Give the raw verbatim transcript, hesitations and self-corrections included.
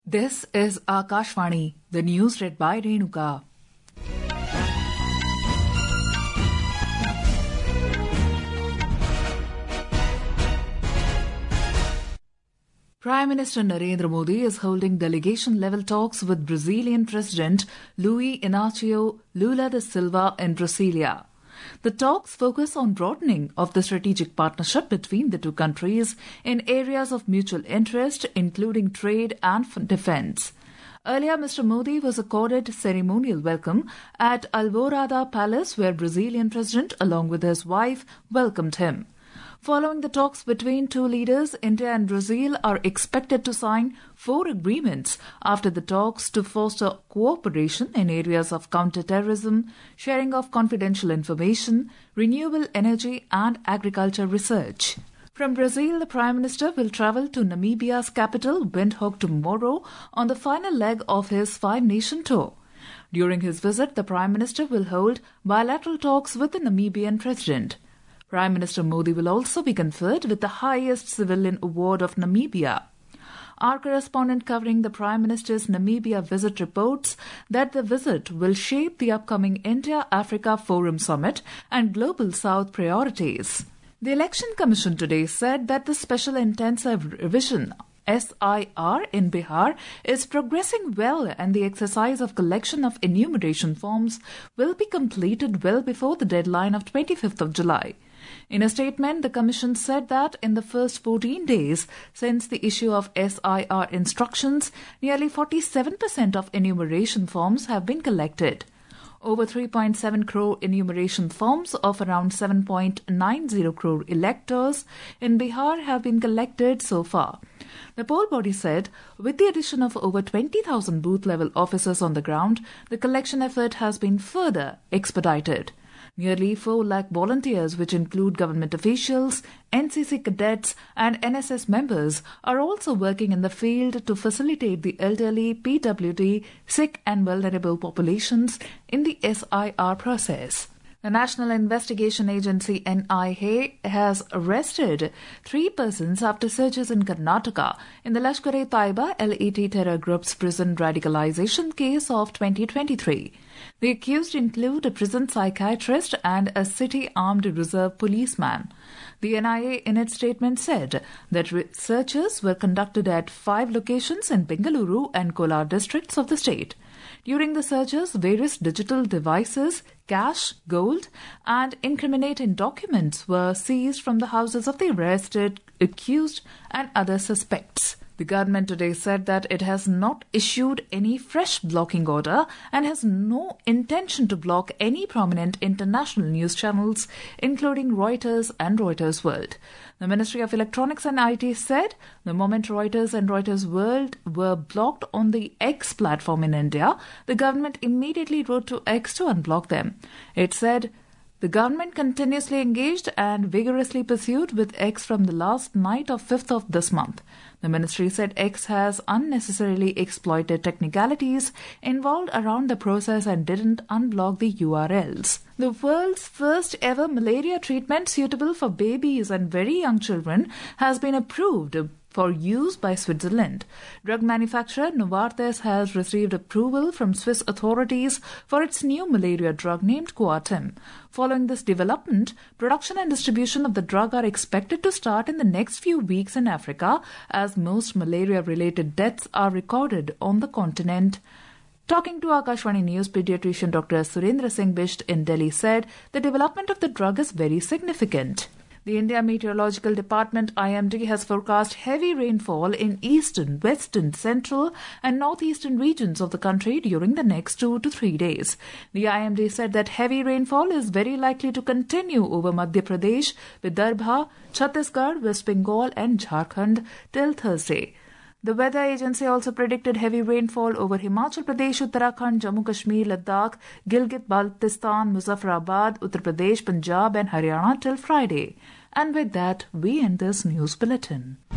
This is Akashvani, the news read by Renuka. Prime Minister Narendra Modi is holding delegation-level talks with Brazilian President Luiz Inácio Lula da Silva in Brasilia. The talks focus on broadening of the strategic partnership between the two countries in areas of mutual interest, including trade and defence. Earlier, Mister Modi was accorded ceremonial welcome at Alvorada Palace, where Brazilian President, along with his wife, welcomed him. Following the talks between two leaders, India and Brazil are expected to sign four agreements after the talks to foster cooperation in areas of counter-terrorism, sharing of confidential information, renewable energy and agriculture research. From Brazil, the Prime Minister will travel to Namibia's capital, Windhoek, tomorrow on the final leg of his five-nation tour. During his visit, the Prime Minister will hold bilateral talks with the Namibian President. Prime Minister Modi will also be conferred with the highest civilian award of Namibia. Our correspondent covering the Prime Minister's Namibia visit reports that the visit will shape the upcoming India-Africa Forum Summit and Global South priorities. The Election Commission today said that the Special Intensive Revision S I R in Bihar is progressing well and the exercise of collection of enumeration forms will be completed well before the deadline of twenty-fifth of July. In a statement, the Commission said that in the first fourteen days since the issue of S I R instructions, nearly forty-seven percent of enumeration forms have been collected. Over three point seven crore enumeration forms of around seven point nine zero crore electors in Bihar have been collected so far. The poll body said, with the addition of over twenty thousand booth-level officers on the ground, the collection effort has been further expedited. Nearly four lakh volunteers, which include government officials, N C C cadets and N S S members, are also working in the field to facilitate the elderly, P W D, sick and vulnerable populations in the S I R process. The National Investigation Agency N I A has arrested three persons after searches in Karnataka in the Lashkar-e-Taiba L E T terror group's prison radicalization case of twenty twenty-three. The accused include a prison psychiatrist and a city armed reserve policeman. The N I A in its statement said that searches were conducted at five locations in Bengaluru and Kolar districts of the state. During the searches, various digital devices, cash, gold, and incriminating documents were seized from the houses of the arrested, accused, and other suspects. The government today said that it has not issued any fresh blocking order and has no intention to block any prominent international news channels, including Reuters and Reuters World. The Ministry of Electronics and I T said the moment Reuters and Reuters World were blocked on the X platform in India, the government immediately wrote to X to unblock them. It said, the government continuously engaged and vigorously pursued with X from the last night of fifth of this month. The ministry said X has unnecessarily exploited technicalities involved around the process and didn't unblock the U R Ls. The world's first ever malaria treatment suitable for babies and very young children has been approved for use by Switzerland. Drug manufacturer Novartis has received approval from Swiss authorities for its new malaria drug named Coartem. Following this development, production and distribution of the drug are expected to start in the next few weeks in Africa, as most malaria-related deaths are recorded on the continent. Talking to Akashvani News, pediatrician Doctor Surendra Singh Bisht in Delhi said the development of the drug is very significant. The India Meteorological Department I M D has forecast heavy rainfall in eastern, western, central and northeastern regions of the country during the next two to three days. The I M D said that heavy rainfall is very likely to continue over Madhya Pradesh, Vidarbha, Chhattisgarh, West Bengal and Jharkhand till Thursday. The weather agency also predicted heavy rainfall over Himachal Pradesh, Uttarakhand, Jammu Kashmir, Ladakh, Gilgit-Baltistan, Muzaffarabad, Uttar Pradesh, Punjab and Haryana till Friday. And with that, we end this news bulletin.